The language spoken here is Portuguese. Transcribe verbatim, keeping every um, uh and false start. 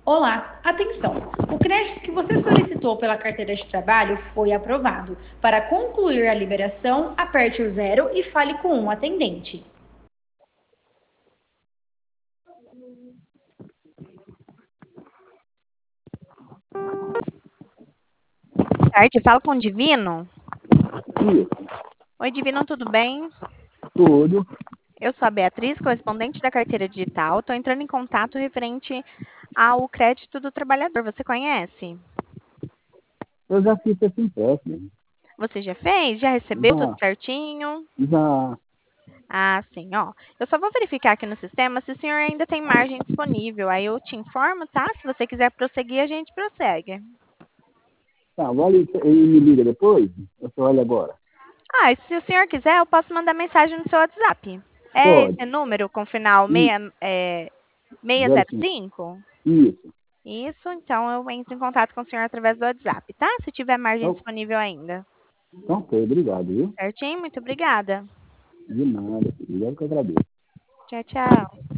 Olá, atenção! O crédito que você solicitou pela carteira de trabalho foi aprovado. Para concluir a liberação, aperte o zero e fale com um atendente. Tarde, fala com o Divino. Isso, Oi, Divino, tudo bem? tudo. Eu sou a Beatriz, correspondente da carteira digital. Estou entrando em contato referente ao crédito do trabalhador. Você conhece? Eu já fiz esse empréstimo. Você já fez? Já recebeu tudo Já, certinho? já. Ah, sim, ó. Eu só vou verificar aqui no sistema se o senhor ainda tem margem disponível. Aí eu te informo, tá? Se você quiser prosseguir, a gente prossegue. Tá, olha e me liga depois. Eu só olho agora. Ah, e se o senhor quiser, eu posso mandar mensagem no seu WhatsApp. É Pode. esse número com final E, seis, é, zero seiscentos e cinco. cinco? Isso. Isso, então eu entro em contato com o senhor através do WhatsApp, tá? Se tiver margem Então, disponível ainda. então, ok, obrigado, viu? Certinho? Muito obrigada. De nada, obrigado que eu agradeço. Tchau, tchau.